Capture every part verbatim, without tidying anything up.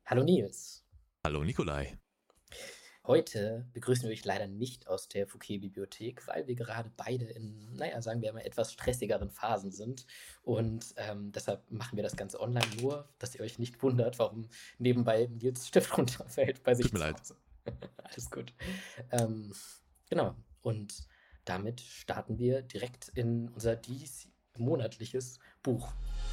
Hallo Nils. Hallo Nikolai. Heute begrüßen wir euch leider nicht aus der Fouquet-Bibliothek, weil wir gerade beide in, naja, sagen wir mal, etwas stressigeren Phasen sind. Und ähm, deshalb machen wir das Ganze online, nur, dass ihr euch nicht wundert, warum nebenbei Nils Stift runterfällt bei Tut sich mir zu leid. Hause. Alles gut. Ähm, genau. Und damit starten wir direkt in unser dies monatliches Buch.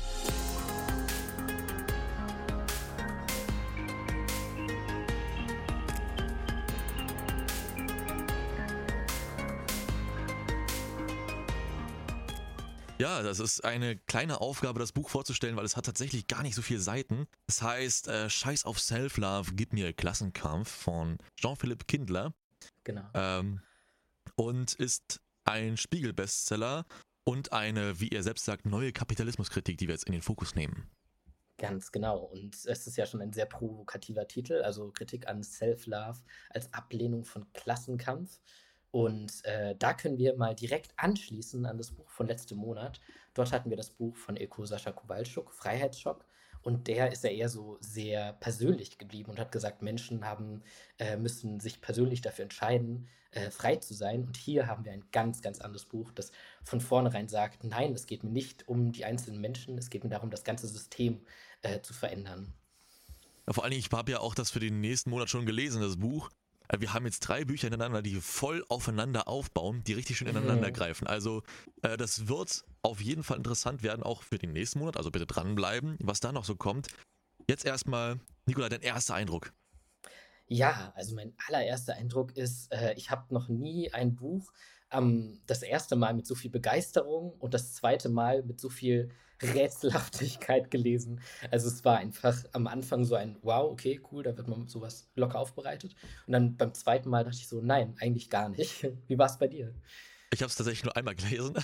Ja, das ist eine kleine Aufgabe, das Buch vorzustellen, weil es hat tatsächlich gar nicht so viele Seiten. Es heißt äh, Scheiß auf Self-Love, gib mir Klassenkampf von Jean-Philippe Kindler Genau. ähm, und ist ein Spiegel-Bestseller und eine, wie er selbst sagt, neue Kapitalismuskritik, die wir jetzt in den Fokus nehmen. Ganz genau. Und es ist ja schon ein sehr provokativer Titel, also Kritik an Self-Love als Ablehnung von Klassenkampf. Und äh, da können wir mal direkt anschließen an das Buch von letztem Monat. Dort hatten wir das Buch von Ilko Sascha Kowalczuk, Freiheitsschock. Und der ist ja eher so sehr persönlich geblieben und hat gesagt, Menschen haben, äh, müssen sich persönlich dafür entscheiden, äh, frei zu sein. Und hier haben wir ein ganz, ganz anderes Buch, das von vornherein sagt, nein, es geht mir nicht um die einzelnen Menschen, es geht mir darum, das ganze System äh, zu verändern. Ja, vor allen Dingen, ich habe ja auch das für den nächsten Monat schon gelesen, das Buch. Äh, Wir haben jetzt drei Bücher ineinander, die voll aufeinander aufbauen, die richtig schön ineinander Mhm. greifen. Also äh, das wird auf jeden Fall interessant werden, auch für den nächsten Monat. Also bitte dranbleiben, was da noch so kommt. Jetzt erstmal, Nikolai, dein erster Eindruck. Ja, also mein allererster Eindruck ist, äh, ich habe noch nie ein Buch ähm, das erste Mal mit so viel Begeisterung und das zweite Mal mit so viel Rätselhaftigkeit gelesen. Also es war einfach am Anfang so ein Wow, okay, cool, da wird man sowas locker aufbereitet. Und dann beim zweiten Mal dachte ich so, nein, eigentlich gar nicht. Wie war es bei dir? Ich habe es tatsächlich nur einmal gelesen.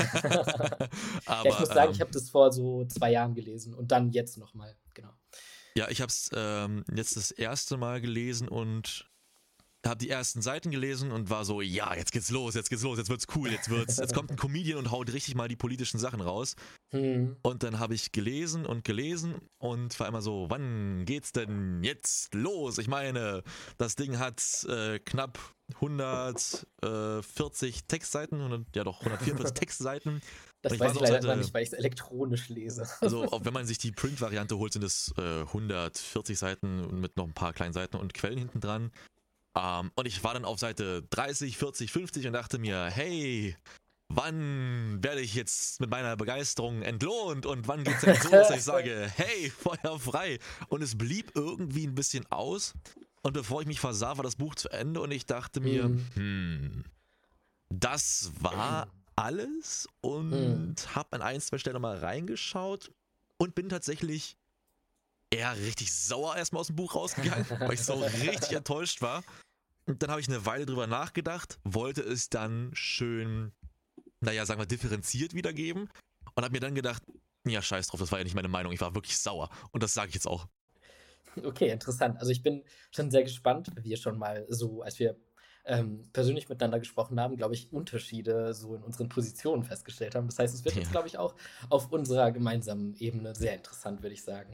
Ja, ich Aber muss sagen, ich ähm, habe das vor so zwei Jahren gelesen und dann jetzt noch mal, genau. ja, ich habe es ähm, jetzt das erste Mal gelesen und habe die ersten Seiten gelesen und war so, ja, jetzt geht's los, jetzt geht's los, jetzt wird's cool, jetzt wird's, jetzt kommt ein Comedian und haut richtig mal die politischen Sachen raus. Mhm. Und dann habe ich gelesen und gelesen und war immer so, wann geht's denn jetzt los? Ich meine, das Ding hat äh, knapp hundertvierzig Textseiten, hundert, ja doch, hundertvierundvierzig Textseiten. Und Das ich war weiß so ich auf leider immer Seite, nicht, weil ich es elektronisch lese. also auch wenn man sich die Print-Variante holt, sind es äh, hundertvierzig Seiten mit noch ein paar kleinen Seiten und Quellen hinten dran. Um, und ich war dann auf Seite dreißig, vierzig, fünfzig und dachte mir, hey, wann werde ich jetzt mit meiner Begeisterung entlohnt und wann geht's denn jetzt so los, dass ich sage, hey, Feuer frei. Und es blieb irgendwie ein bisschen aus. Und bevor ich mich versah, war das Buch zu Ende und ich dachte mir, Mhm. hm, das war alles Mhm. und habe an ein, zwei Stellen nochmal reingeschaut und bin tatsächlich eher richtig sauer erstmal aus dem Buch rausgegangen, weil ich so richtig enttäuscht war. Und dann habe ich eine Weile drüber nachgedacht, wollte es dann schön, naja, sagen wir, differenziert wiedergeben und habe mir dann gedacht, ja, scheiß drauf, das war ja nicht meine Meinung, ich war wirklich sauer. Und das sage ich jetzt auch. Okay, interessant. Also ich bin schon sehr gespannt, weil wir schon mal so, als wir ähm, persönlich miteinander gesprochen haben, glaube ich, Unterschiede so in unseren Positionen festgestellt haben. Das heißt, es wird jetzt, Ja. glaube ich, auch auf unserer gemeinsamen Ebene sehr interessant, würde ich sagen.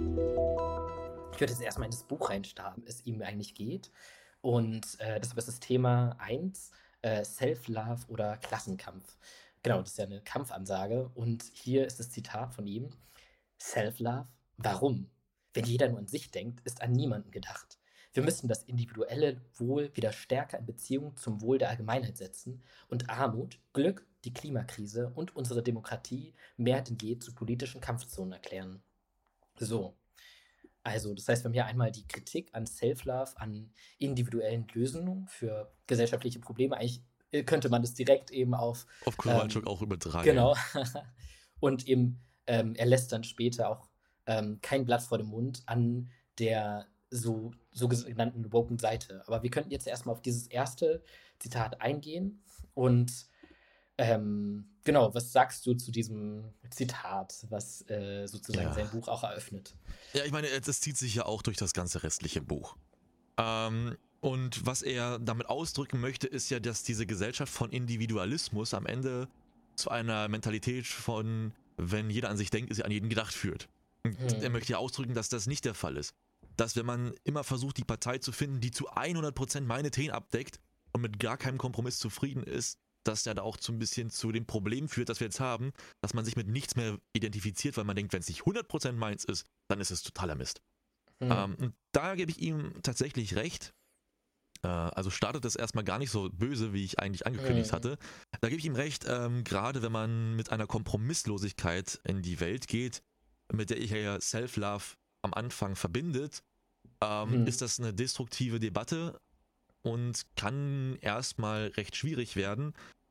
Ich würde jetzt erstmal in das Buch reinstarten, es ihm eigentlich geht. Und äh, deshalb ist das Thema eins, äh, Self-Love oder Klassenkampf. Genau, das ist ja eine Kampfansage. Und hier ist das Zitat von ihm. Self-Love? Warum? Wenn jeder nur an sich denkt, ist an niemanden gedacht. Wir müssen das individuelle Wohl wieder stärker in Beziehung zum Wohl der Allgemeinheit setzen und Armut, Glück, die Klimakrise und unsere Demokratie mehr denn je zu politischen Kampfzonen erklären. So, also das heißt, wir haben hier einmal die Kritik an Self-Love, an individuellen Lösungen für gesellschaftliche Probleme. Eigentlich äh, könnte man das direkt eben auf, Auf Kowalczuk ähm, auch übertragen, ja. genau, und eben, ähm, er lässt dann später auch ähm, kein Blatt vor dem Mund an der so, so genannten woken Seite. Aber wir könnten jetzt erstmal auf dieses erste Zitat eingehen und ähm, genau, was sagst du zu diesem Zitat, was äh, sozusagen Ja. sein Buch auch eröffnet? Ja, ich meine, es zieht sich ja auch durch das ganze restliche Buch. Ähm, und was er damit ausdrücken möchte, ist ja, dass diese Gesellschaft von Individualismus am Ende zu einer Mentalität von, wenn jeder an sich denkt, ist er an jeden gedacht führt. Und er Hm. möchte ja ausdrücken, dass das nicht der Fall ist. dass wenn man immer versucht, die Partei zu finden, die zu hundert Prozent meine Themen abdeckt und mit gar keinem Kompromiss zufrieden ist, dass ja da auch so ein bisschen zu dem Problem führt, das wir jetzt haben, dass man sich mit nichts mehr identifiziert, weil man denkt, wenn es nicht hundert Prozent meins ist, dann ist es totaler Mist. Hm. Ähm, und da gebe ich ihm tatsächlich recht. Äh, also startet das erstmal gar nicht so böse, wie ich eigentlich angekündigt Hm. hatte. Da gebe ich ihm recht, ähm, gerade wenn man mit einer Kompromisslosigkeit in die Welt geht, mit der ich ja Self-Love am Anfang verbindet, ähm, Hm. ist das eine destruktive Debatte und kann erstmal recht schwierig werden.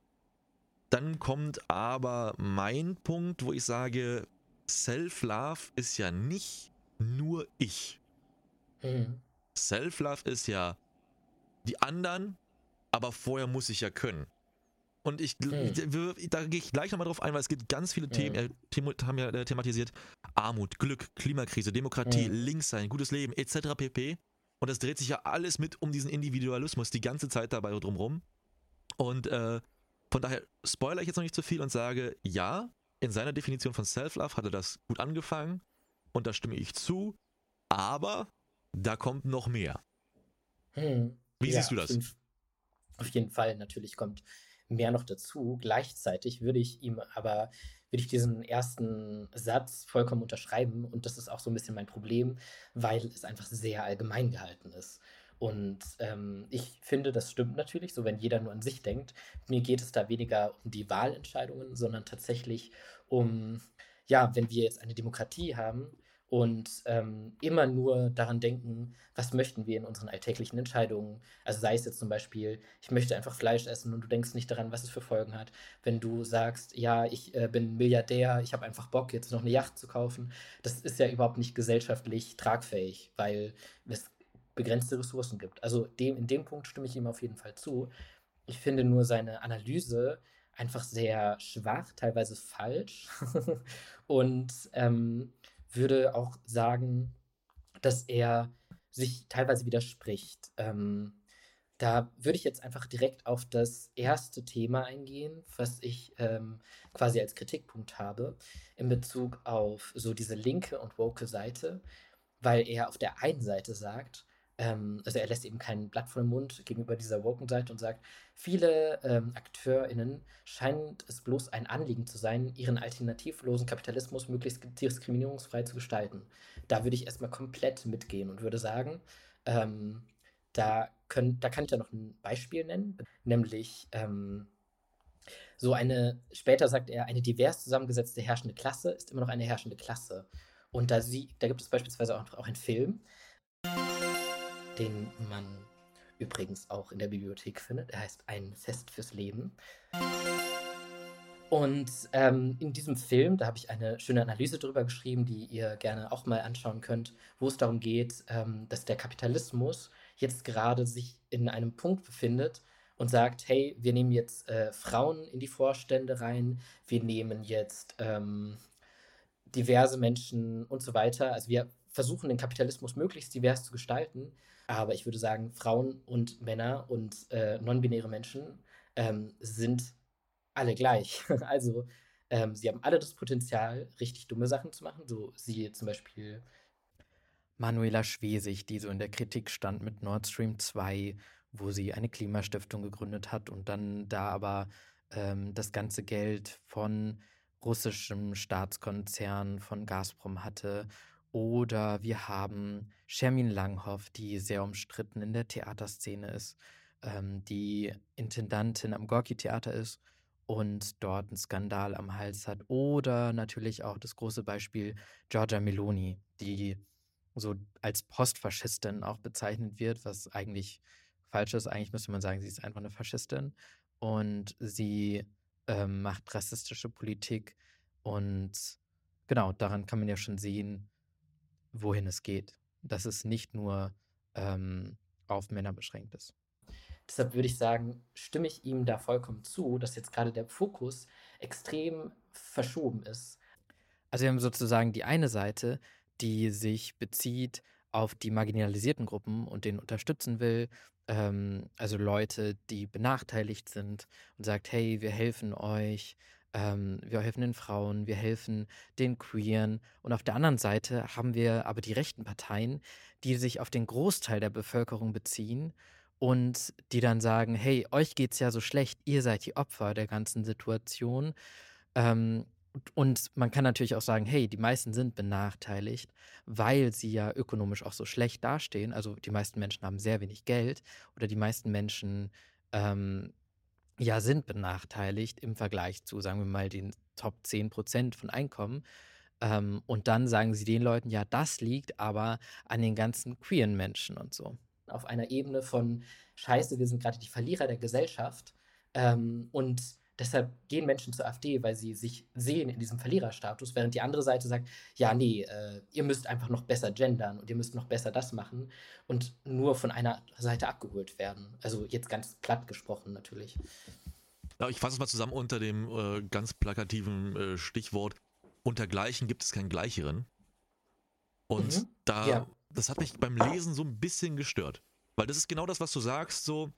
Dann kommt aber mein Punkt, wo ich sage, Self-Love ist ja nicht nur ich. Hm. Self-Love ist ja die anderen, aber vorher muss ich ja können. Und ich, Hm. da gehe ich gleich nochmal drauf ein, weil es gibt ganz viele Themen, Hm. äh, Thema, haben ja äh, thematisiert, Armut, Glück, Klimakrise, Demokratie, Hm. Linkssein, gutes Leben, et cetera pp. Und das dreht sich ja alles mit um diesen Individualismus die ganze Zeit dabei drumrum. Und äh, von daher spoilere ich jetzt noch nicht zu viel und sage, ja, in seiner Definition von Self-Love hat er das gut angefangen und da stimme ich zu, aber da kommt noch mehr. Hm. Wie Ja, siehst du auf das? jeden, auf jeden Fall. Natürlich kommt mehr noch dazu. Gleichzeitig würde ich ihm aber, würde ich diesen ersten Satz vollkommen unterschreiben. Und das ist auch so ein bisschen mein Problem, weil es einfach sehr allgemein gehalten ist. Und ähm, ich finde, das stimmt natürlich, so wenn jeder nur an sich denkt. Mir geht es da weniger um die Wahlentscheidungen, sondern tatsächlich um, ja, wenn wir jetzt eine Demokratie haben und ähm, immer nur daran denken, was möchten wir in unseren alltäglichen Entscheidungen. Also sei es jetzt zum Beispiel, ich möchte einfach Fleisch essen und du denkst nicht daran, was es für Folgen hat. Wenn du sagst, ja, ich äh, bin Milliardär, ich habe einfach Bock, jetzt noch eine Yacht zu kaufen, das ist ja überhaupt nicht gesellschaftlich tragfähig, weil es begrenzte Ressourcen gibt. Also dem, in dem Punkt stimme ich ihm auf jeden Fall zu. Ich finde nur seine Analyse einfach sehr schwach, teilweise falsch und ähm, würde auch sagen, dass er sich teilweise widerspricht. Ähm, da würde ich jetzt einfach direkt auf das erste Thema eingehen, was ich ähm, quasi als Kritikpunkt habe, in Bezug auf so diese linke und woke Seite, weil er auf der einen Seite sagt, ähm, also er lässt eben kein Blatt vor den Mund gegenüber dieser woken Seite und sagt, viele ähm, AkteurInnen scheint es bloß ein Anliegen zu sein, ihren alternativlosen Kapitalismus möglichst diskriminierungsfrei zu gestalten. Da würde ich erstmal komplett mitgehen und würde sagen, ähm, da, können, da kann ich ja noch ein Beispiel nennen, nämlich ähm, so eine, später sagt er, eine divers zusammengesetzte herrschende Klasse ist immer noch eine herrschende Klasse. Und da, sie, da gibt es beispielsweise auch, auch einen Film, den man übrigens auch in der Bibliothek findet. Er heißt Ein Fest fürs Leben. Und ähm, in diesem Film, da habe ich eine schöne Analyse drüber geschrieben, die ihr gerne auch mal anschauen könnt, wo es darum geht, ähm, dass der Kapitalismus jetzt gerade sich in einem Punkt befindet und sagt, hey, wir nehmen jetzt äh, Frauen in die Vorstände rein, wir nehmen jetzt ähm, diverse Menschen und so weiter. Also wir versuchen den Kapitalismus möglichst divers zu gestalten, aber ich würde sagen, Frauen und Männer und äh, non-binäre Menschen ähm, sind alle gleich. Also ähm, sie haben alle das Potenzial, richtig dumme Sachen zu machen. So sie zum Beispiel Manuela Schwesig, die so in der Kritik stand mit Nord Stream zwei, wo sie eine Klimastiftung gegründet hat und dann da aber ähm, das ganze Geld von russischem Staatskonzern, von Gazprom hatte. Oder wir haben Shermin Langhoff, die sehr umstritten in der Theaterszene ist, ähm, die Intendantin am Gorki-Theater ist und dort einen Skandal am Hals hat. Oder natürlich auch das große Beispiel Giorgia Meloni, die so als Postfaschistin auch bezeichnet wird, was eigentlich falsch ist. Eigentlich müsste man sagen, sie ist einfach eine Faschistin und sie ähm, macht rassistische Politik und genau, daran kann man ja schon sehen, wohin es geht. Dass es nicht nur ähm, auf Männer beschränkt ist. Deshalb würde ich sagen, stimme ich ihm da vollkommen zu, dass jetzt gerade der Fokus extrem verschoben ist. Also wir haben sozusagen die eine Seite, die sich bezieht auf die marginalisierten Gruppen und den unterstützen will, ähm, also Leute, die benachteiligt sind und sagt, hey, wir helfen euch, ähm, wir helfen den Frauen, wir helfen den Queeren. Und auf der anderen Seite haben wir aber die rechten Parteien, die sich auf den Großteil der Bevölkerung beziehen und die dann sagen: „Hey, euch geht's ja so schlecht, ihr seid die Opfer der ganzen Situation." Ähm, und man kann natürlich auch sagen: „Hey, die meisten sind benachteiligt, weil sie ja ökonomisch auch so schlecht dastehen." Also, die meisten Menschen haben sehr wenig Geld oder die meisten Menschen, ähm, ja, sind benachteiligt im Vergleich zu, sagen wir mal, den Top zehn Prozent von Einkommen. Ähm, und dann sagen sie den Leuten: „Ja, das liegt aber an den ganzen queeren Menschen" und so. Auf einer Ebene von: „Scheiße, wir sind gerade die Verlierer der Gesellschaft." Ähm, und deshalb gehen Menschen zur AfD, weil sie sich sehen in diesem Verliererstatus, während die andere Seite sagt: „Ja, nee, äh, ihr müsst einfach noch besser gendern und ihr müsst noch besser das machen" und nur von einer Seite abgeholt werden. Also jetzt ganz platt gesprochen natürlich. Ja, ich fasse es mal zusammen unter dem äh, ganz plakativen äh, Stichwort: Unter Gleichen gibt es kein Gleicheren. Und Mhm. da, Ja. das hat mich beim Lesen so ein bisschen gestört. Weil das ist genau das, was du sagst, so,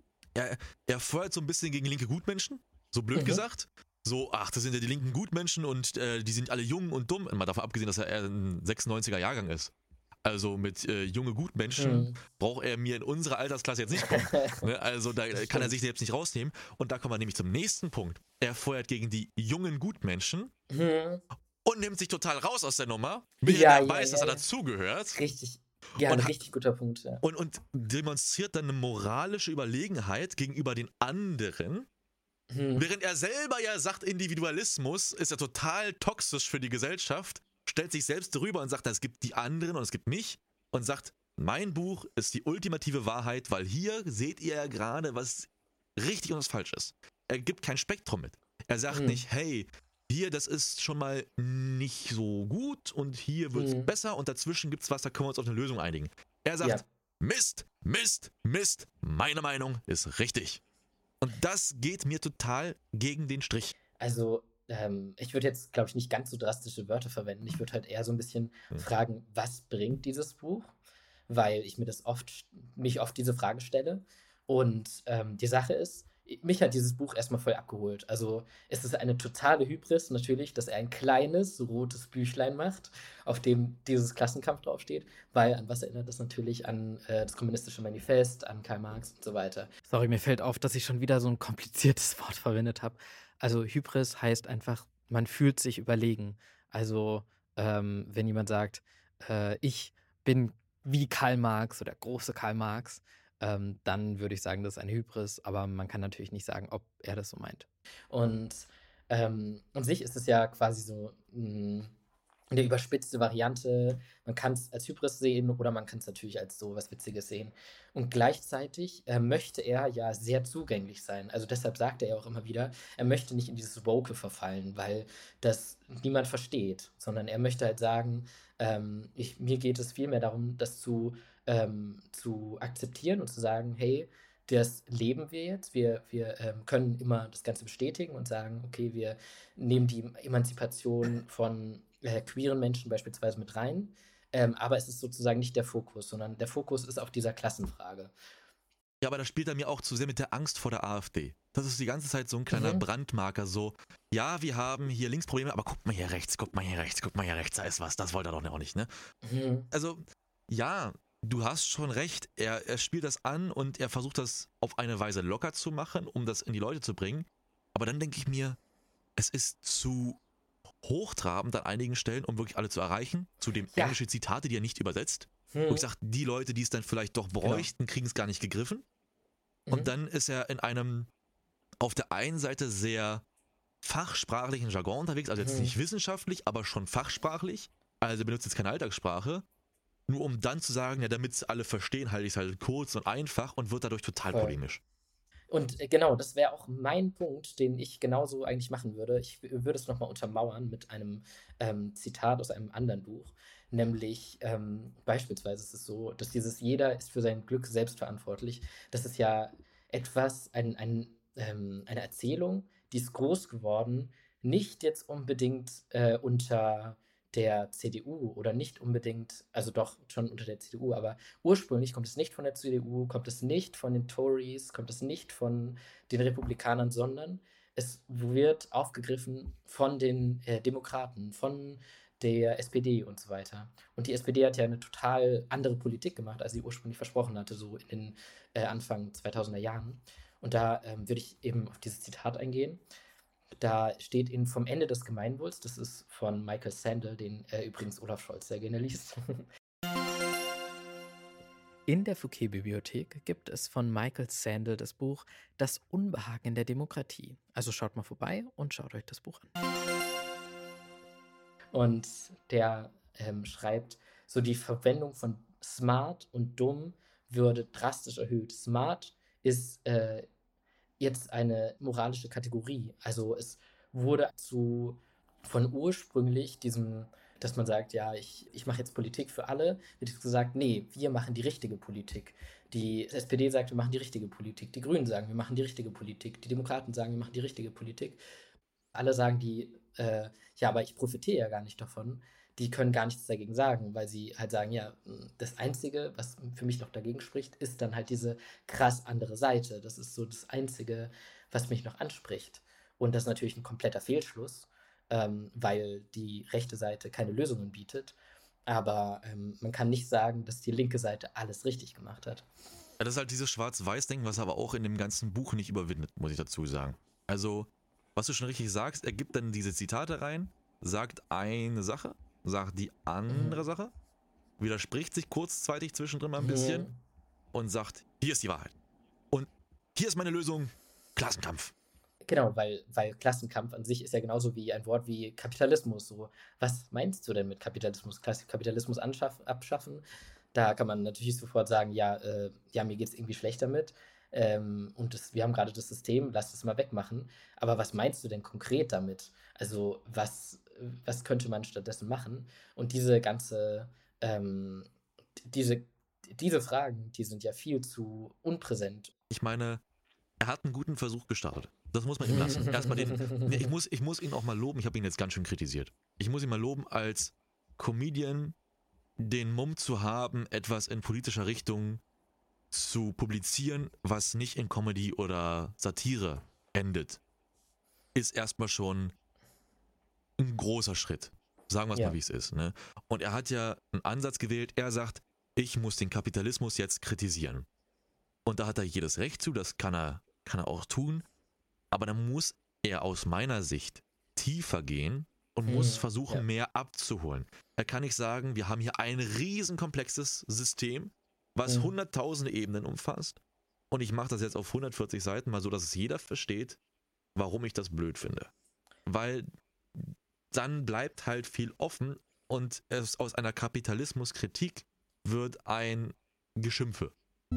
er, er feuert so ein bisschen gegen linke Gutmenschen, so blöd Mhm. gesagt. So, ach, das sind ja die linken Gutmenschen und äh, die sind alle jung und dumm. Mal davon abgesehen, dass er eher ein sechsundneunziger Jahrgang ist. Also mit äh, junge Gutmenschen Mhm. braucht er mir in unserer Altersklasse jetzt nicht kommen. Ne? Also da Das kann er sich stimmt. selbst nicht rausnehmen. Und da kommen wir nämlich zum nächsten Punkt. Er feuert gegen die jungen Gutmenschen Mhm. und nimmt sich total raus aus der Nummer, während Ja, er ja, weiß, dass ja, er ja. dazugehört. Richtig. Ja, 'n Und, richtig guter Punkt, ja. und, und demonstriert dann eine moralische Überlegenheit gegenüber den anderen, Mhm. während er selber ja sagt, Individualismus ist ja total toxisch für die Gesellschaft, stellt sich selbst drüber und sagt, es gibt die anderen und es gibt mich und sagt, mein Buch ist die ultimative Wahrheit, weil hier seht ihr ja gerade, was richtig und was falsch ist. Er gibt kein Spektrum mit. Er sagt Mhm. nicht, hey, hier, das ist schon mal nicht so gut und hier wird's Mhm. besser und dazwischen gibt's was, da können wir uns auf eine Lösung einigen. Er sagt, Ja. Mist, Mist, Mist, meine Meinung ist richtig. Und das geht mir total gegen den Strich. Also, ähm, ich würde jetzt, glaube ich, nicht ganz so drastische Wörter verwenden. Ich würde halt eher so 'n bisschen Hm. fragen: „Was bringt dieses Buch?" Weil ich mir das oft mich oft diese Frage stelle. Und, ähm, die Sache ist, i mich hat dieses Buch erst mal voll abgeholt. Also, es ist eine totale Hybris natürlich, dass er ein kleines rotes Büchlein macht, auf dem dieses Klassenkampf draufsteht, weil an was erinnert das natürlich? An, äh, das Kommunistische Manifest, an Karl Marx und so weiter. Sorry, mir fällt auf, dass ich schon wieder so 'n kompliziertes Wort verwendet habe. Also, Hybris heißt einfach, man fühlt sich überlegen. Also, ähm, wenn jemand sagt, äh: „Ich bin wie Karl Marx oder große Karl Marx", ähm, dann würde ich sagen, das ist eine Hybris, aber man kann natürlich nicht sagen, ob er das so meint. Und, ähm, an sich ist es ja quasi so, hm, 'ne überspitzte Variante. Man kann's als Hybris sehen oder man kann's natürlich als so was Witziges sehen. Und gleichzeitig, äh, möchte er ja sehr zugänglich sein. Also, deshalb sagt er ja auch immer wieder, er möchte nicht in dieses Woke verfallen, weil das niemand versteht, sondern er möchte halt sagen, ähm, ich mir geht es vielmehr darum, das zu ähm, zu akzeptieren und zu sagen: „Hey, das leben wir jetzt. Wir wir, ähm, können immer das Ganze bestätigen und sagen: Okay, wir nehmen die Emanzipation von, äh, queeren Menschen beispielsweise mit rein." Ähm, aber es ist sozusagen nicht der Fokus, sondern der Fokus ist auf dieser Klassenfrage. Ja, aber das spielt er mir auch zu sehr mit der Angst vor der AfD. Das ist die ganze Zeit so ein kleiner Mhm. Brandmarker, so, ja, wir haben hier links Probleme, aber guck mal hier rechts, guck mal hier rechts, guck mal hier rechts, da ist was, das wollte er doch auch nicht, ne? Mhm. Also, ja, du hast schon recht, er, er spielt das an und er versucht das auf eine Weise locker zu machen, um das in die Leute zu bringen. Aber dann denke ich mir, es ist zu hochtrabend an einigen Stellen, um wirklich alle zu erreichen. Zudem Ja. englische Zitate, die er nicht übersetzt. Wo ich Mhm. sage, die Leute, die es dann vielleicht doch Genau. bräuchten, kriegen es gar nicht gegriffen. Und Mhm. dann ist er in einem auf der einen Seite sehr fachsprachlichen Jargon unterwegs, also jetzt Mhm. nicht wissenschaftlich, aber schon fachsprachlich. Also er benutzt jetzt keine Alltagssprache, nur um dann zu sagen, ja, damit es alle verstehen, halte ich es halt kurz und einfach und wird dadurch total Voll. polemisch. Und, äh, genau, das wäre auch mein Punkt, den ich genauso eigentlich machen würde. Ich w würde es noch mal untermauern mit einem, ähm, Zitat aus einem anderen Buch, nämlich, ähm, beispielsweise ist es so, dass dieses „Jeder ist für sein Glück selbst verantwortlich", das ist ja etwas ein ein ähm, eine Erzählung, die ist groß geworden, nicht jetzt unbedingt, äh, unter der C D U oder nicht unbedingt, also doch schon unter der C D U, aber ursprünglich kommt es nicht von der C D U, kommt es nicht von den Tories, kommt es nicht von den Republikanern, sondern es wird aufgegriffen von den, äh, Demokraten, von der S P D und so weiter. Und die S P D hat ja 'ne total andere Politik gemacht, als sie ursprünglich versprochen hatte, so in den, äh, Anfang zweitausender Jahren. Und da, ähm, würde ich eben auf dieses Zitat eingehen. Da steht in „Vom Ende des Gemeinwohls", das ist von Michael Sandel, den, äh, übrigens Olaf Scholz sehr gerne liest. In der Fouquet-Bibliothek gibt es von Michael Sandel das Buch „Das Unbehagen in der Demokratie". Also schaut mal vorbei und schaut euch das Buch an. Und der, ähm, schreibt, so die Verwendung von smart und dumm würde drastisch erhöht. Smart ist, äh, jetzt eine moralische Kategorie. Also, es wurde zu von ursprünglich diesem, dass man sagt: „Ja, ich ich mache jetzt Politik für alle", wird jetzt gesagt: „Ne, wir machen die richtige Politik." Die S P D sagt: „Wir machen die richtige Politik." Die Grünen sagen: „Wir machen die richtige Politik." Die Demokraten sagen: „Wir machen die richtige Politik." Alle sagen die, äh: „Ja, aber ich profitiere ja gar nicht davon." Die können gar nichts dagegen sagen, weil sie halt sagen: „Ja, hm, das Einzige, was für mich noch dagegen spricht, ist dann halt diese krass andere Seite. Das ist so das Einzige, was mich noch anspricht." Und das ist natürlich 'n kompletter Fehlschluss, ähm, weil die rechte Seite keine Lösungen bietet. Aber, ähm, man kann nicht sagen, dass die linke Seite alles richtig gemacht hat. Ja, das ist halt dieses Schwarz-Weiß-Denken, was er aber auch in dem ganzen Buch nicht überwindet, muss ich dazu sagen. Also, was du schon richtig sagst, er gibt dann diese Zitate rein, sagt eine Sache, sagt die andere Mhm. Sache, widerspricht sich kurzzeitig zwischendrin mal ein bisschen Mhm. und sagt: „Hier ist die Wahrheit. Und hier ist meine Lösung: Klassenkampf." Genau, weil weil Klassenkampf an sich ist ja genauso wie ein Wort wie Kapitalismus so. Was meinst du denn mit Kapitalismus? Klas Kapitalismus anschaff abschaffen? Da kann man natürlich sofort sagen: „Ja, äh, ja, mir geht's irgendwie schlecht damit, ähm, und das wir haben grade das System, lass das mal wegmachen." Aber was meinst du denn konkret damit? Also, was was könnte man stattdessen machen? Und diese ganze, ähm d diese diese Fragen, die sind ja viel zu unpräsent. Ich meine, er hat 'n guten Versuch gestartet. Das muss man ihm lassen. Erst mal den ne, ich muss ich muss ihn auch mal loben, ich habe ihn jetzt ganz schön kritisiert. Ich muss ihn mal loben, als Comedian den Mumm zu haben, etwas in politischer Richtung zu publizieren, was nicht in Comedy oder Satire endet, ist erst mal schon 'n großer Schritt. Sagen wir's mal, Ja. wie's ist, ne? Und er hat ja 'n Ansatz gewählt. Er sagt: „Ich muss den Kapitalismus jetzt kritisieren." Und da hat er jedes Recht zu, das kann er kann er auch tun. Aber dann muss er aus meiner Sicht tiefer gehen und muss Mhm, versuchen, ja. mehr abzuholen. Er kann nicht sagen: „Wir haben hier ein riesenkomplexes System, was Mhm. hunderttausende Ebenen umfasst und ich mache das jetzt auf hundertvierzig Seiten mal so, dass es jeder versteht, warum ich das blöd finde." Weil dann bleibt halt viel offen und es aus einer Kapitalismuskritik wird ein Geschimpfe.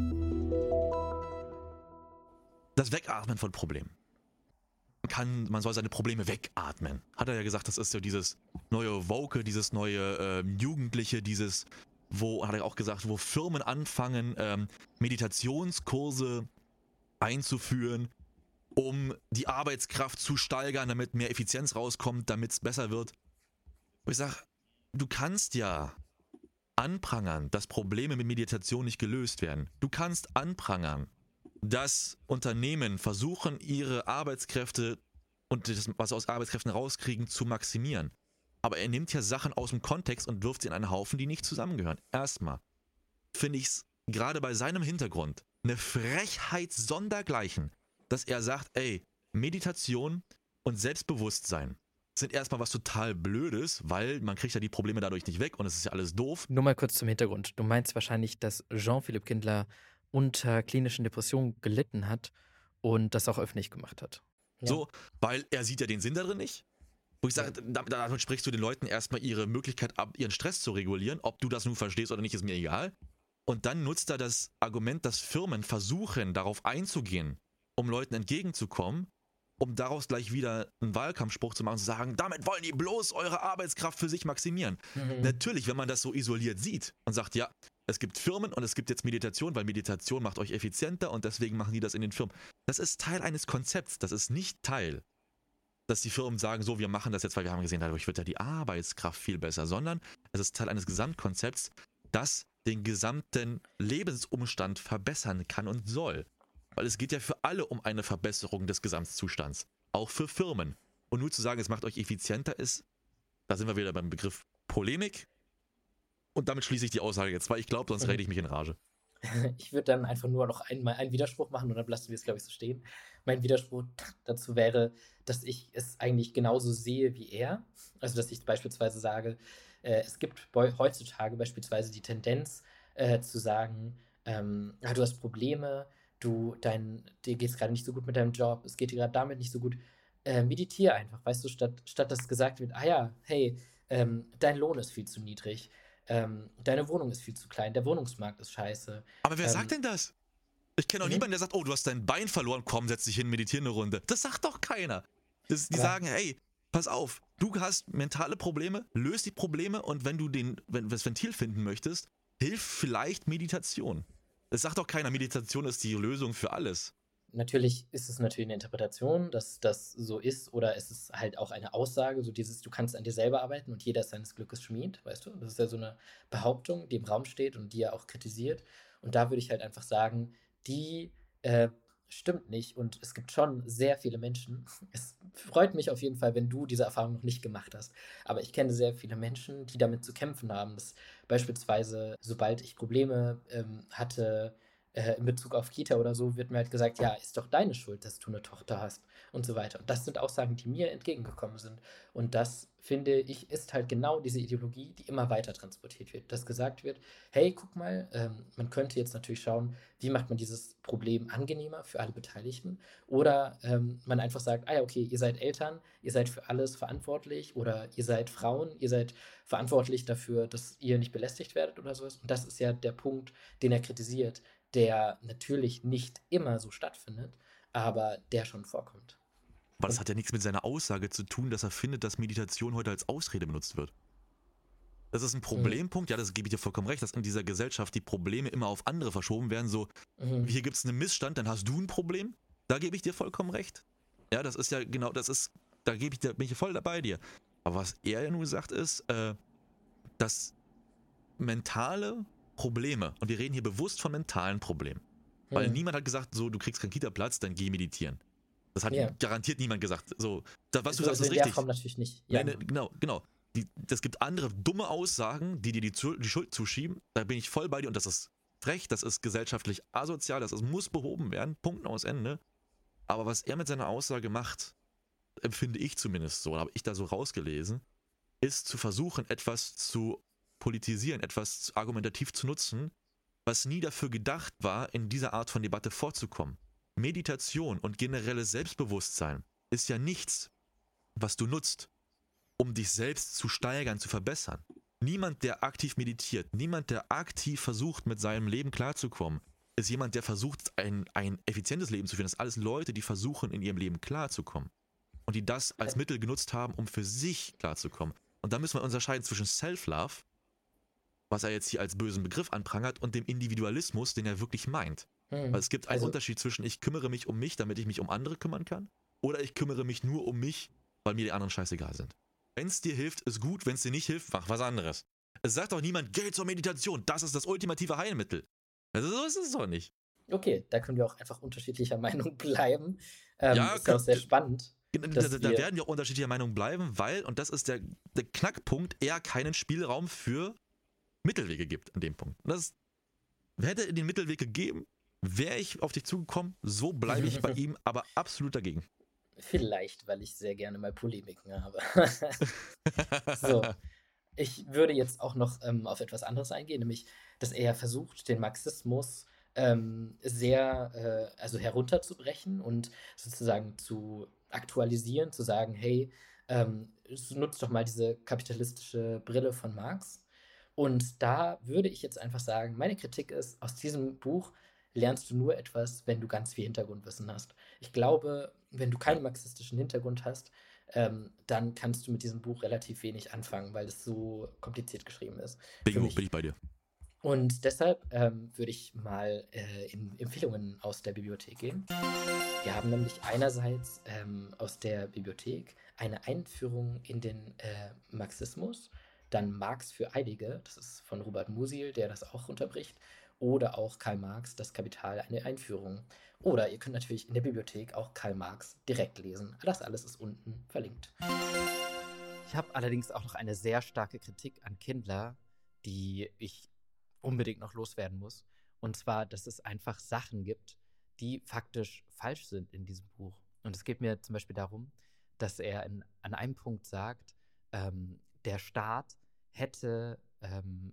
Das Wegatmen von Problemen. Kann man soll seine Probleme wegatmen. Hat er ja gesagt, das ist so dieses neue Woke, dieses neue, ähm, Jugendliche, dieses wo hat er auch gesagt, wo Firmen anfangen, ähm, Meditationskurse einzuführen, um die Arbeitskraft zu steigern, damit mehr Effizienz rauskommt, damit's besser wird. Wo ich sage: „Du kannst ja anprangern, dass Probleme mit Meditation nicht gelöst werden. Du kannst anprangern, dass Unternehmen versuchen, ihre Arbeitskräfte und das, was sie aus Arbeitskräften rauskriegen, zu maximieren. Aber er nimmt ja Sachen aus'm Kontext und wirft sie in einen Haufen, die nicht zusammengehören. Erst mal finde ich's grade bei seinem Hintergrund 'ne Frechheit sondergleichen, dass er sagt: „Ey, Meditation und Selbstbewusstsein sind erst mal was total Blödes, weil man kriegt ja die Probleme dadurch nicht weg und es ist ja alles doof." Nur mal kurz zum Hintergrund. Du meinst wahrscheinlich, dass Jean-Philippe Kindler unter klinischen Depressionen gelitten hat und das auch öffentlich gemacht hat. Ja. So, weil er sieht ja den Sinn da drin nicht. Wo ich Ja. sage, da damit sprichst du den Leuten erst mal ihre Möglichkeit ab, ihren Stress zu regulieren. Ob du das nun verstehst oder nicht, ist mir egal. Und dann nutzt er das Argument, dass Firmen versuchen, darauf einzugehen, um Leuten entgegenzukommen, um daraus gleich wieder 'n Wahlkampfspruch zu machen, zu sagen: „Damit wollen die bloß eure Arbeitskraft für sich maximieren." Mhm. Natürlich, wenn man das so isoliert sieht und sagt: „Ja, es gibt Firmen und es gibt jetzt Meditation, weil Meditation macht euch effizienter und deswegen machen die das in den Firmen." Das ist Teil eines Konzepts. Das ist nicht Teil, dass die Firmen sagen: „So, wir machen das jetzt, weil wir haben gesehen, dadurch wird ja die Arbeitskraft viel besser." Sondern es ist Teil eines Gesamtkonzepts, das den gesamten Lebensumstand verbessern kann und soll. Weil es geht ja für alle um eine Verbesserung des Gesamtzustands. auch für Firmen. Und nur zu sagen, es macht euch effizienter ist, da sind wir wieder beim Begriff Polemik. Und damit schließe ich die Aussage jetzt, weil ich glaube, sonst rede ich mich in Rage. Ich würde dann einfach nur noch einmal einen Widerspruch machen und dann lassen wir es, glaube ich, so stehen. Mein Widerspruch dazu wäre, dass ich es eigentlich genauso sehe wie er. Also, dass ich beispielsweise sage, äh, es gibt beu- heutzutage beispielsweise die Tendenz äh, zu sagen, ähm, ah, du hast Probleme, du, dein, dir geht es gerade nicht so gut mit deinem Job, es geht dir gerade damit nicht so gut. Äh, meditiere einfach, weißt du, statt, statt dass gesagt wird, ah ja, hey, ähm, dein Lohn ist viel zu niedrig, ähm, deine Wohnung ist viel zu klein, der Wohnungsmarkt ist scheiße. Aber wer sagt Ähm, denn das? Ich kenne auch mhm. niemanden, der sagt, oh, du hast dein Bein verloren, komm, setz dich hin, meditiere eine Runde. Das sagt doch keiner. Das, die Aber sagen, hey, pass auf, du hast mentale Probleme, löst die Probleme und wenn du den, wenn, das Ventil finden möchtest, hilft vielleicht Meditation. Das sagt doch keiner, Meditation ist die Lösung für alles. natürlich ist es natürlich eine Interpretation, dass das so ist, oder es ist halt auch eine Aussage, so dieses, du kannst an dir selber arbeiten und jeder ist seines Glückes Schmied, weißt du? Das ist ja so eine Behauptung, die im Raum steht und die er auch kritisiert. Und da würde ich halt einfach sagen, die äh, stimmt nicht. Und es gibt schon sehr viele Menschen. Es freut mich auf jeden Fall, wenn du diese Erfahrung noch nicht gemacht hast. Aber ich kenne sehr viele Menschen, die damit zu kämpfen haben, dass beispielsweise, sobald ich Probleme ähm, hatte, äh, in Bezug auf Kita oder so, wird mir halt gesagt, ja, ist doch deine Schuld, dass du eine Tochter hast und so weiter. Und das sind Aussagen, die mir entgegengekommen sind. Und das, finde ich, ist halt genau diese Ideologie, die immer weiter transportiert wird. Dass gesagt wird, hey, guck mal, ähm, man könnte jetzt natürlich schauen, wie macht man dieses Problem angenehmer für alle Beteiligten. Oder ähm, man einfach sagt, ah ja, okay, ihr seid Eltern, ihr seid für alles verantwortlich oder ihr seid Frauen, ihr seid verantwortlich dafür, dass ihr nicht belästigt werdet oder sowas. Und das ist ja der Punkt, den er kritisiert, der natürlich nicht immer so stattfindet, aber der schon vorkommt. Aber das Und hat ja nichts mit seiner Aussage zu tun, dass er findet, dass Meditation heute als Ausrede benutzt wird. Das ist ein mhm. Problempunkt, ja, das gebe ich dir vollkommen recht, dass in dieser Gesellschaft die Probleme immer auf andere verschoben werden. So, Mhm. hier gibt es einen Missstand, dann hast du ein Problem. Da gebe ich dir vollkommen recht. Ja, das ist ja genau, das ist, da gebe ich dir, bin ich voll dabei dir. Aber was er ja nun sagt, ist, äh, dass mentale Probleme, und wir reden hier bewusst von mentalen Problemen, weil Mhm. niemand hat gesagt, so, du kriegst keinen Kita-Platz, dann geh meditieren. Das hat Ja, garantiert niemand gesagt. So, da, was du so, sagst, so ist in der richtig. Form natürlich nicht. Nee, Ja, nee, genau. genau, genau. Die, das gibt andere dumme Aussagen, die dir die, die Schuld zuschieben. Da bin ich voll bei dir und das ist frech, das ist gesellschaftlich asozial, das ist, muss behoben werden. Punkt aus Ende. Aber was er mit seiner Aussage macht, empfinde ich zumindest so, habe ich da so rausgelesen, ist zu versuchen, etwas zu politisieren, etwas argumentativ zu nutzen, was nie dafür gedacht war, in dieser Art von Debatte vorzukommen. Meditation und generelles Selbstbewusstsein ist ja nichts, was du nutzt, um dich selbst zu steigern, zu verbessern. Niemand, der aktiv meditiert, niemand, der aktiv versucht, mit seinem Leben klarzukommen, ist jemand, der versucht, ein, ein effizientes Leben zu führen. Das sind alles Leute, die versuchen, in ihrem Leben klarzukommen. Und die das als Mittel genutzt haben, um für sich klarzukommen. Und da müssen wir unterscheiden zwischen Self-Love, was er jetzt hier als bösen Begriff anprangert, und dem Individualismus, den er wirklich meint. Weil Mhm. es gibt einen Also, Unterschied zwischen ich kümmere mich um mich, damit ich mich um andere kümmern kann, oder ich kümmere mich nur um mich, weil mir die anderen scheißegal sind. Wenn es dir hilft, ist gut, wenn es dir nicht hilft, mach was anderes. Es sagt doch niemand, geh zur Meditation, das ist das ultimative Heilmittel. Also so ist es doch nicht. okay, da können wir auch einfach unterschiedlicher Meinung bleiben. Ähm, Ja, ist ja auch sehr spannend, da, dass da wir. werden ja auch unterschiedlicher Meinung bleiben, weil, und das ist der, der Knackpunkt, er keinen Spielraum für Mittelwege gibt an dem Punkt. Und das hätte er den Mittelweg gegeben, wäre ich auf dich zugekommen, so bleibe ich bei ihm, aber absolut dagegen. Vielleicht, weil ich sehr gerne mal Polemiken habe. So, ich würde jetzt auch noch ähm, auf etwas anderes eingehen, nämlich, dass er versucht, den Marxismus ähm, sehr, äh, also herunterzubrechen und sozusagen zu aktualisieren, zu sagen, hey, ähm, nutzt doch mal diese kapitalistische Brille von Marx. Und da würde ich jetzt einfach sagen, meine Kritik ist, aus diesem Buch lernst du nur etwas, wenn du ganz viel Hintergrundwissen hast. Ich glaube, wenn du Ja, keinen marxistischen Hintergrund hast, ähm, dann kannst du mit diesem Buch relativ wenig anfangen, weil es so kompliziert geschrieben ist für Bingo, bin mich. ich bei dir. Und deshalb ähm, würde ich mal äh, in Empfehlungen aus der Bibliothek gehen. Wir haben nämlich einerseits ähm, aus der Bibliothek eine Einführung in den äh, Marxismus, dann Marx für Eilige, das ist von Robert Musil, der das auch runterbricht, oder auch Karl Marx, Das Kapital, eine Einführung. Oder ihr könnt natürlich in der Bibliothek auch Karl Marx direkt lesen. Das alles ist unten verlinkt. Ich habe allerdings auch noch eine sehr starke Kritik an Kindler, die ich unbedingt noch loswerden muss. Und zwar, dass es einfach Sachen gibt, die faktisch falsch sind in diesem Buch. Und es geht mir zum Beispiel darum, dass er in, an einem Punkt sagt, ähm, der Staat hätte ähm,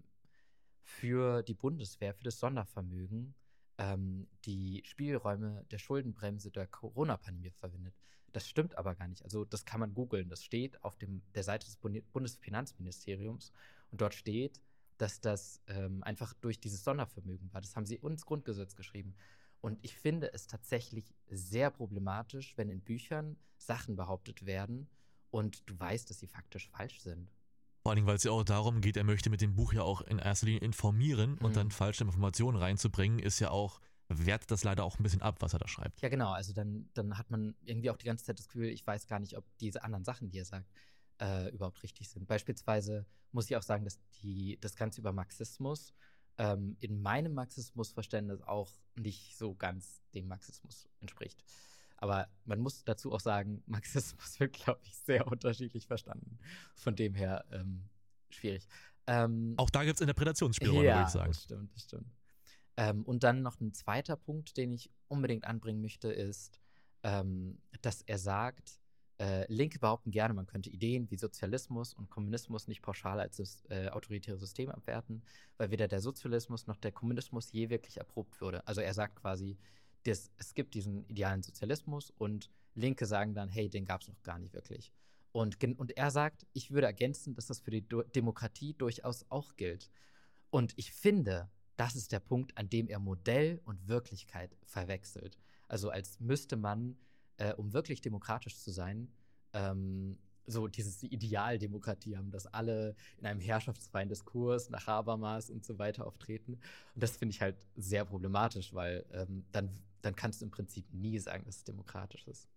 für die Bundeswehr, für das Sondervermögen, ähm, die Spielräume der Schuldenbremse der Corona-Pandemie verwendet. Das stimmt aber gar nicht. Also das kann man googeln. Das steht auf dem, der Seite des Bundesfinanzministeriums und dort steht, dass das ähm, einfach durch dieses Sondervermögen war. Das haben sie ins Grundgesetz geschrieben. Und ich finde es tatsächlich sehr problematisch, wenn in Büchern Sachen behauptet werden und du weißt, dass sie faktisch falsch sind. Vor allem, weil es ja auch darum geht, er möchte mit dem Buch ja auch in erster Linie informieren Mhm. und dann falsche Informationen reinzubringen, ist ja auch, wertet das leider auch ein bisschen ab, was er da schreibt. Ja, genau. Also dann, dann hat man irgendwie auch die ganze Zeit das Gefühl, ich weiß gar nicht, ob diese anderen Sachen, die er sagt, äh, überhaupt richtig sind. Beispielsweise muss ich auch sagen, dass die, das Ganze über Marxismus ähm, in meinem Marxismusverständnis auch nicht so ganz dem Marxismus entspricht. Aber man muss dazu auch sagen, Marxismus wird, glaube ich, sehr unterschiedlich verstanden. Von dem her ähm, schwierig. Ähm, Auch da gibt es Interpretationsspielräume, ja, würde ich sagen. das stimmt, das stimmt. Ähm, und dann noch ein zweiter Punkt, den ich unbedingt anbringen möchte, ist, ähm, dass er sagt, äh, Linke behaupten gerne, man könnte Ideen wie Sozialismus und Kommunismus nicht pauschal als das äh, autoritäre System abwerten, weil weder der Sozialismus noch der Kommunismus je wirklich erprobt wurde. Also er sagt quasi, das, es gibt diesen idealen Sozialismus und Linke sagen dann, hey, den gab es noch gar nicht wirklich. Und, und er sagt, ich würde ergänzen, dass das für die Do- Demokratie durchaus auch gilt. Und ich finde, das ist der Punkt, an dem er Modell und Wirklichkeit verwechselt. Also als müsste man, äh, um wirklich demokratisch zu sein, ähm, so dieses Idealdemokratie haben, dass alle in einem herrschaftsfreien Diskurs nach Habermas und so weiter auftreten. Und das finde ich halt sehr problematisch, weil ähm, dann, dann kannst du im Prinzip nie sagen, dass es demokratisch ist.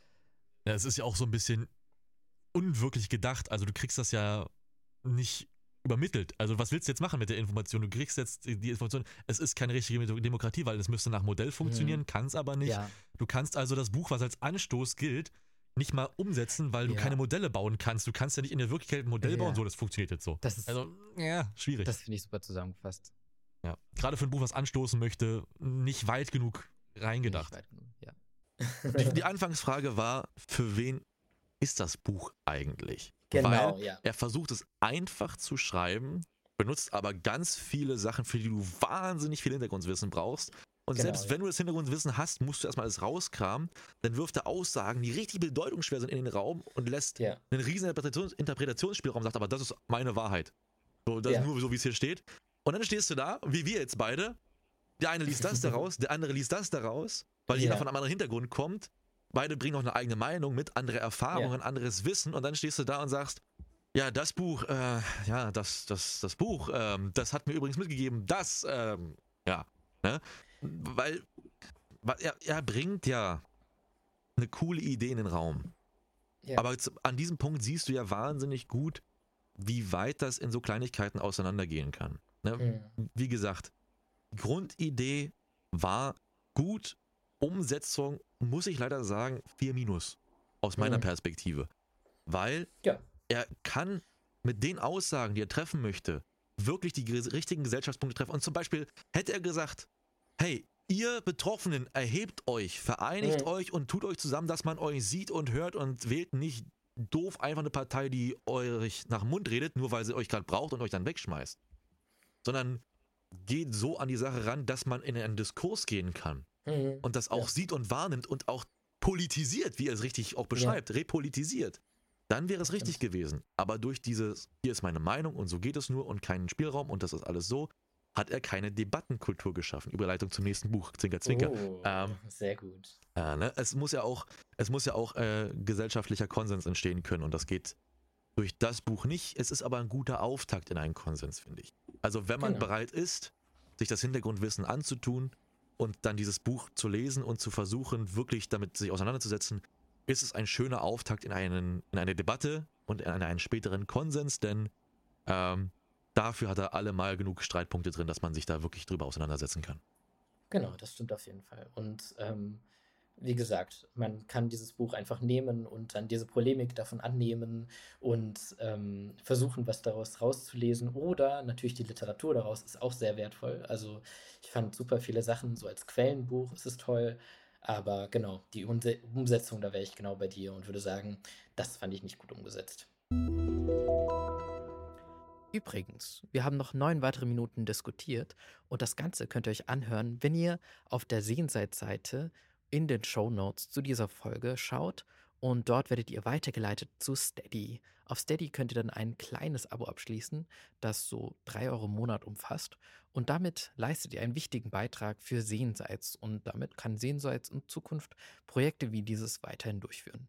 Ja, es ist ja auch so ein bisschen unwirklich gedacht. Also du kriegst das ja nicht übermittelt. Also was willst du jetzt machen mit der Information? Du kriegst jetzt die Information, es ist keine richtige Demokratie, weil es müsste nach Modell funktionieren, Mhm. kann es aber nicht. Ja. Du kannst also das Buch, was als Anstoß gilt, nicht mal umsetzen, weil du Ja. keine Modelle bauen kannst. Du kannst ja nicht in der Wirklichkeit ein Modell Ja. bauen, so, das funktioniert jetzt so. Das ist, Also, ja, schwierig. das finde ich super zusammengefasst. Ja. Gerade für ein Buch, was anstoßen möchte, nicht weit genug reingedacht. Nicht weit genug, ja. Die, die Anfangsfrage war, für wen ist das Buch eigentlich? Genau, Weil ja. er versucht es einfach zu schreiben, benutzt aber ganz viele Sachen, für die du wahnsinnig viel Hintergrundwissen brauchst. Und Genau, selbst ja. wenn du das Hintergrundwissen hast, musst du erstmal alles rauskramen. Dann wirft er Aussagen, die richtig bedeutungsschwer sind, in den Raum und lässt Ja. einen riesen Interpretations Interpretationsspielraum, sagt, aber das ist meine Wahrheit. So, das Ja. ist nur so, wie es hier steht. Und dann stehst du da, wie wir jetzt beide. Der eine liest das daraus, der andere liest das daraus, weil jeder Ja. von einem anderen Hintergrund kommt. Beide bringen noch eine eigene Meinung mit, andere Erfahrungen, anderes Wissen. Und dann stehst du da und sagst, ja, das Buch, äh, ja, das, das, das Buch, ähm, das hat mir übrigens mitgegeben, das, ähm, ja, ne? Weil, weil er, er bringt ja eine coole Idee in den Raum. Ja. Aber zu, an diesem Punkt siehst du ja wahnsinnig gut, wie weit das in so Kleinigkeiten auseinandergehen kann. Ne? Mhm. Wie gesagt, Grundidee war gut, Umsetzung, muss ich leider sagen, vier Minus aus meiner Mhm. Perspektive. Weil Ja. er kann mit den Aussagen, die er treffen möchte, wirklich die ges- richtigen Gesellschaftspunkte treffen. Und zum Beispiel hätte er gesagt, hey, ihr Betroffenen, erhebt euch, vereinigt Mhm. euch und tut euch zusammen, dass man euch sieht und hört und wählt nicht doof einfach eine Partei, die euch nach dem Mund redet, nur weil sie euch gerade braucht und euch dann wegschmeißt. Sondern geht so an die Sache ran, dass man in einen Diskurs gehen kann Mhm. und das auch Ja. sieht und wahrnimmt und auch politisiert, wie er es richtig auch beschreibt, repolitisiert. Dann wäre es richtig gewesen. Aber durch dieses, hier ist meine Meinung und so geht es nur und keinen Spielraum und das ist alles so, hat er keine Debattenkultur geschaffen. Überleitung zum nächsten Buch, Zwinker, Zwinker. Oh, Ähm, sehr gut. äh, ne? Es muss ja auch, es muss ja auch äh, gesellschaftlicher Konsens entstehen können und das geht durch das Buch nicht. Es ist aber ein guter Auftakt in einen Konsens, finde ich. Also wenn man Genau. bereit ist, sich das Hintergrundwissen anzutun und dann dieses Buch zu lesen und zu versuchen, wirklich damit sich auseinanderzusetzen, ist es ein schöner Auftakt in, einen, in eine Debatte und in einen späteren Konsens, denn ähm, dafür hat er allemal genug Streitpunkte drin, dass man sich da wirklich drüber auseinandersetzen kann. Genau, das stimmt auf jeden Fall. Und ähm, wie gesagt, man kann dieses Buch einfach nehmen und dann diese Polemik davon annehmen und ähm, versuchen, was daraus rauszulesen. Oder natürlich die Literatur daraus ist auch sehr wertvoll. Also ich fand super viele Sachen, so als Quellenbuch ist es toll. Aber genau, die Umse- Umsetzung, da wäre ich genau bei dir und würde sagen, das fand ich nicht gut umgesetzt. Übrigens, wir haben noch neun weitere Minuten diskutiert und das Ganze könnt ihr euch anhören, wenn ihr auf der Jenseits-Seite in den Shownotes zu dieser Folge schaut und dort werdet ihr weitergeleitet zu Steady. Auf Steady könnt ihr dann ein kleines Abo abschließen, das so drei Euro im Monat umfasst und damit leistet ihr einen wichtigen Beitrag für Jenseits und damit kann Jenseits in Zukunft Projekte wie dieses weiterhin durchführen.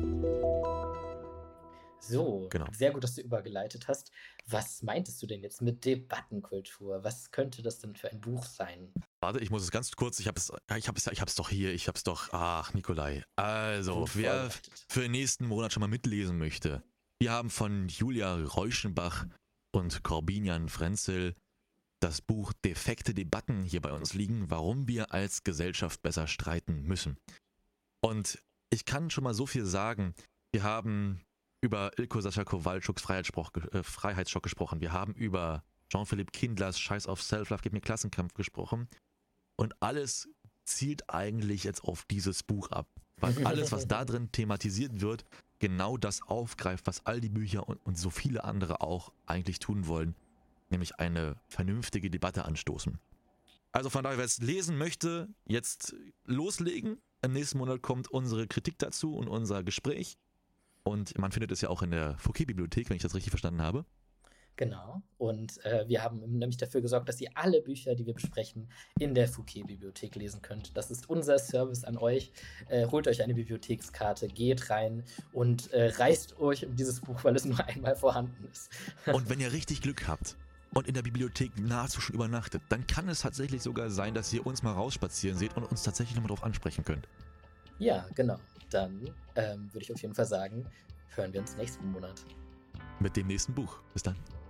So, Genau. sehr gut, dass du übergeleitet hast. Was meintest du denn jetzt mit Debattenkultur? Was könnte das denn für ein Buch sein? Warte, ich muss es ganz kurz, ich hab's, ich hab's, ich hab's doch hier, ich hab's doch, ach, Nikolai. Also, Gut wer vorbereitet. für den nächsten Monat schon mal mitlesen möchte, wir haben von Julia Reuschenbach und Corbinian Frenzel das Buch Defekte Debatten hier bei uns liegen, warum wir als Gesellschaft besser streiten müssen. Und ich kann schon mal so viel sagen, wir haben über Ilko Sascha Kowalczuks Freiheitsspruch, äh, Freiheitsschock gesprochen, wir haben über Jean-Philippe Kindlers Scheiß auf Self-Love, gib mir Klassenkampf gesprochen und alles zielt eigentlich jetzt auf dieses Buch ab, weil alles, was da drin thematisiert wird, genau das aufgreift, was all die Bücher und, und so viele andere auch eigentlich tun wollen, nämlich eine vernünftige Debatte anstoßen. Also von daher, wer es lesen möchte, jetzt loslegen. Im nächsten Monat kommt unsere Kritik dazu und unser Gespräch. Und man findet es ja auch in der Fouquet-Bibliothek, wenn ich das richtig verstanden habe. Genau. Und äh, wir haben nämlich dafür gesorgt, dass ihr alle Bücher, die wir besprechen, in der Fouquet-Bibliothek lesen könnt. Das ist unser Service an euch. Äh, holt euch eine Bibliothekskarte, geht rein und äh, reißt euch um dieses Buch, weil es nur einmal vorhanden ist. Und wenn ihr richtig Glück habt und in der Bibliothek nahezu schon übernachtet, dann kann es tatsächlich sogar sein, dass ihr uns mal rausspazieren seht und uns tatsächlich nochmal drauf ansprechen könnt. Ja, genau. Dann ähm, würde ich auf jeden Fall sagen, hören wir uns nächsten Monat. Mit dem nächsten Buch. Bis dann.